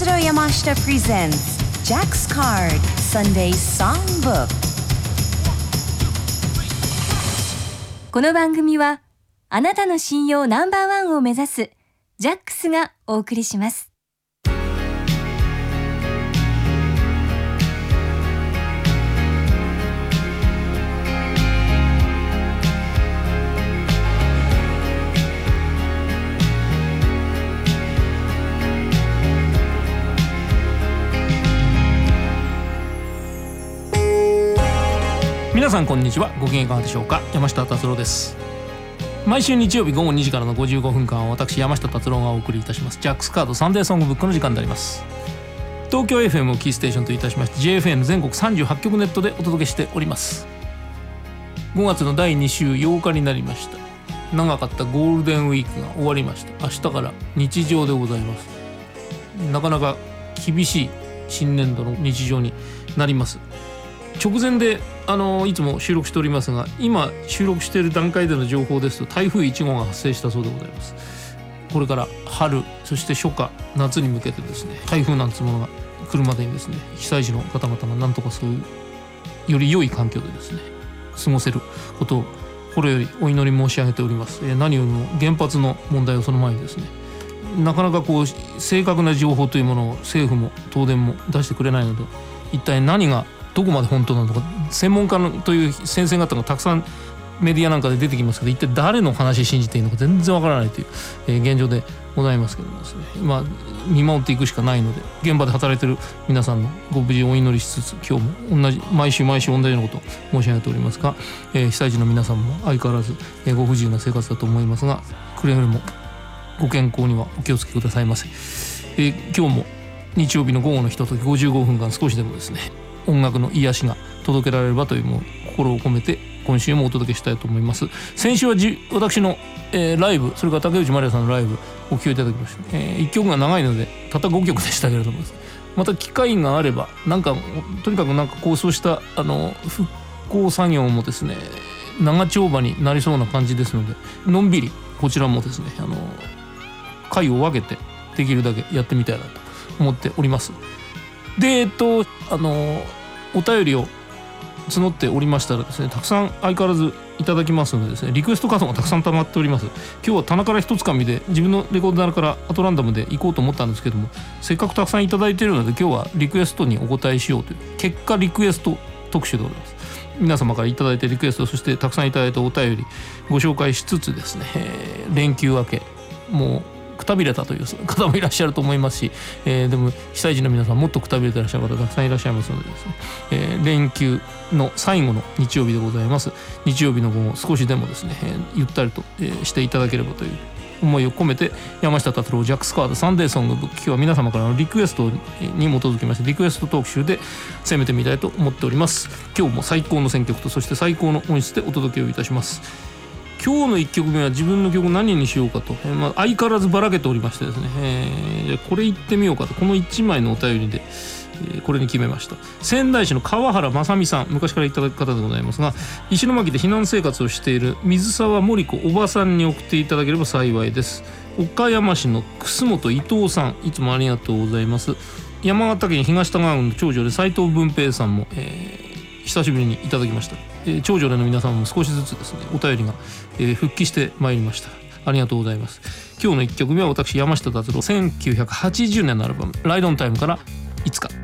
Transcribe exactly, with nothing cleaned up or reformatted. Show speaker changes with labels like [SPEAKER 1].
[SPEAKER 1] 達郎山下 presents Jack's Card Sunday Songbook。
[SPEAKER 2] この番組はあなたの信用ナンバーワンを目指すジャックスがお送りします。
[SPEAKER 3] 皆さんこんにちは。ご機嫌いかがでしょうか。山下達郎です。毎週日曜日午後にじからのごじゅうごふんかんを私山下達郎がお送りいたしますジャックスカードサンデーソングブックの時間であります。東京 エフエム をキーステーションといたしまして ジェイエフエム 全国さんじゅうはちきょくネットでお届けしております。ごがつのだいに週ようかになりました。長かったゴールデンウィークが終わりました。明日から日常でございます。なかなか厳しい新年度の日常になります。直前であのいつも収録しておりますが、今収録している段階での情報ですと台風いちごうが発生したそうでございます。これから春、そして初夏、夏に向けてですね、台風なんつうものが来るまでにですね、被災地の方々がなんとかそういうより良い環境でですね過ごせることをこれよりお祈り申し上げております。えー、何よりも原発の問題をその前にですね、なかなかこう正確な情報というものを政府も東電も出してくれないので、一体何がどこまで本当なのか、専門家のという先生方がたくさんメディアなんかで出てきますけど、一体誰の話信じていいのか全然わからないという、えー、現状でございますけどもですね、まあ見守っていくしかないので、現場で働いている皆さんのご無事をお祈りしつつ、今日も同じ毎週毎週同じようなことを申し上げておりますが、えー、被災地の皆さんも相変わらず、えー、ご不自由な生活だと思いますが、くれぐれもご健康にはお気をつけくださいませ。えー、今日も日曜日の午後のひとときごじゅうごふんかん少しでもですね音楽の癒しが届けられればというもう心を込めて今週もお届けしたいと思います。先週はじ私の、えー、ライブ、それから竹内まりやさんのライブお聴きいただきました、えー、いっきょくが長いのでたったごきょくでしたけれども、また機会があればなんかとにかくなんかこうそうしたあの復興作業もですね長丁場になりそうな感じですので、のんびりこちらもですねあの回を分けてできるだけやってみたいなと思っております。でえっとあのお便りを募っておりましたらですね、たくさん相変わらずいただきますのでですね、リクエストカードがたくさん溜まっております。今日は棚から一つかみで自分のレコーダーからアトランダムで行こうと思ったんですけども、せっかくたくさんいただいているので今日はリクエストにお答えしようという結果リクエスト特集でございます。皆様からいただいたリクエスト、そしてたくさんいただいたお便りご紹介しつつですね、えー、連休明けもうくたびれたという方もいらっしゃると思いますし、えー、でも被災地の皆さんもっとくたびれていらっしゃる方たくさんいらっしゃいますのでですね、えー、連休の最後の日曜日でございます。日曜日の午後少しでもですね、えー、ゆったりと、えー、していただければという思いを込めて、山下達郎ジャックスカードサンデーソングブック、今日は皆様からのリクエストに基づきましてリクエスト特集で攻めてみたいと思っております。今日も最高の選曲とそして最高の音質でお届けをいたします。今日のいっきょくめは自分の曲何にしようかと、えーまあ、相変わらずばらけておりましてですね、えー、じゃあこれいってみようかと、このいちまいのお便りで、えー、これに決めました。仙台市の川原正美さん、昔からいただく方でございますが、石巻で避難生活をしている水沢森子おばさんに送っていただければ幸いです。岡山市の楠本伊藤さん、いつもありがとうございます。山形県東田川郡の長女で斉藤文平さんも、えー久しぶりにいただきました。えー、長女での皆さんも少しずつですねお便りが、えー、復帰してまいりました。ありがとうございます。今日のいっきょくめは私山下達郎せんきゅうひゃくはちじゅうねんのアルバムライドオンタイムからいつか。